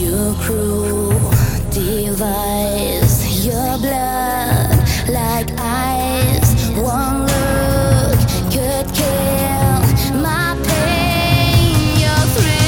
Your cruel device, your blood like ice. One look could kill my pain, your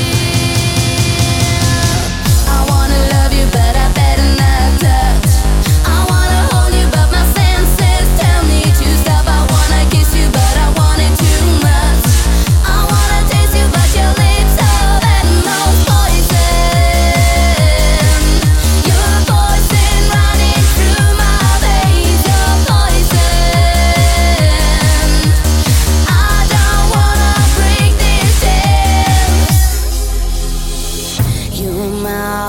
thrill. I wanna love you, but I better not touch. I wanna hold you, but my senses tell me to stop. I wanna kiss you, but I want it too much. I wanna taste you, but your lips are that most poison. You're poison running through my veins. You're poison. I don't wanna break this dance. Your mouth